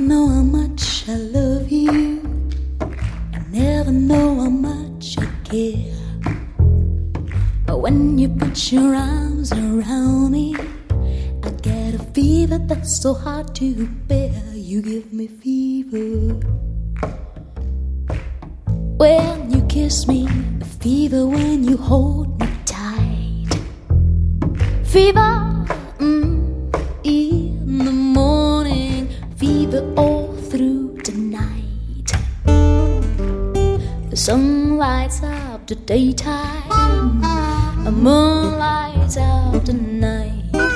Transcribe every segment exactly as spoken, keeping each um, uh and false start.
know how much I love you. I never know how much I care. But when you put your arms around me, I get a fever that's so hard to bear. You give me fever when you kiss me, a fever when you hold me tight. Fever mm, in the morning, fever all through the night. The sun lights up the daytime, the moon lights up the night.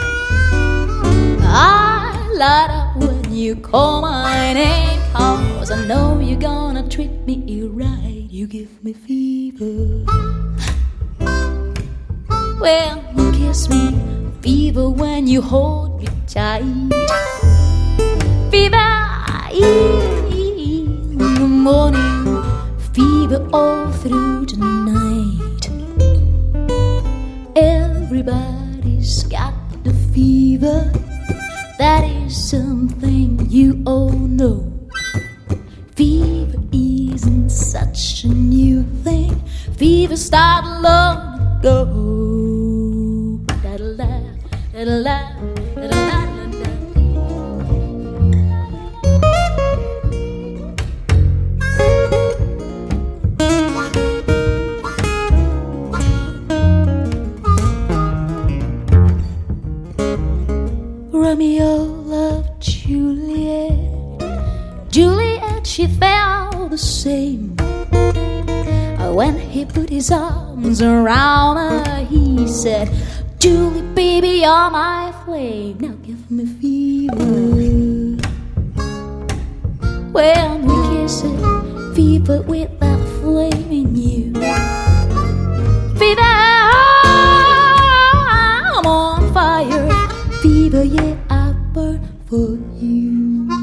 I light up when you call my name, 'cause I know you're gonna treat me right. You give me fever when you kiss me, fever when you hold me tight. Fever in the morning, fever all through the night. Everybody's got the fever, that is something you all know. Fever isn't such a new thing. Fever started long ago. Da-da-da, da-da-da, da-da-da. Romeo loved Juliet. Juliet, she felt the same. When he put his arms around her, he said, Julie, baby, you're my flame. Now give me fever when we kiss it, fever with that flame in you. Fever, I'm on fire. Fever, yeah, I burn for you.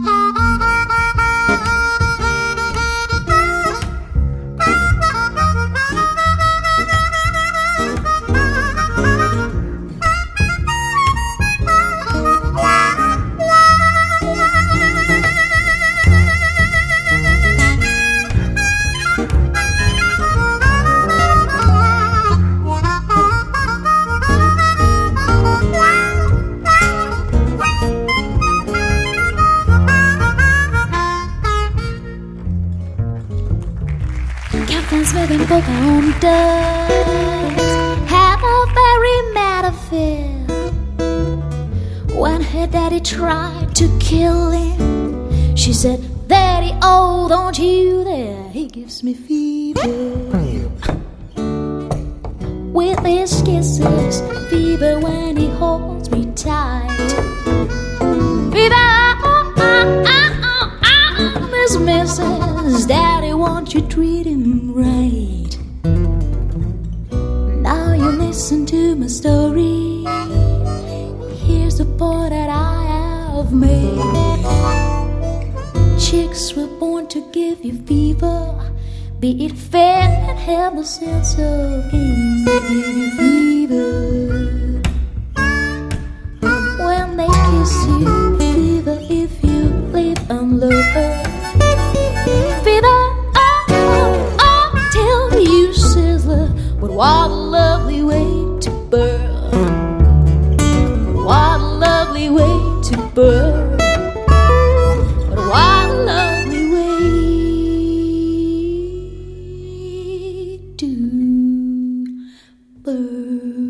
Captains with them Pocahontas have a very mad affair. When her daddy tried to kill him, she said, Daddy, oh, don't you dare. He gives me fever with his kisses, fever when he holds me tight. Fever, oh, oh, oh, oh, oh, Miss Missus Daddy, won't you treat him right? Now you listen to my story. Here's the point that I have made. Chicks were born to give you fever, be it fair and have the sense of game. They give you fever when they kiss you, fever if you live and love her. Fever, oh, oh, oh, till you sizzle. But what a lovely way to burn. What a lovely way to burn. But what a lovely way to burn.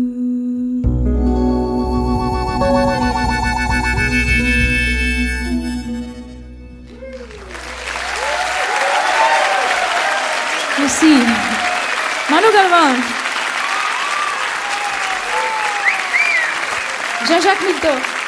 Merci. Manu Galvan. Jean-Jacques Milteau.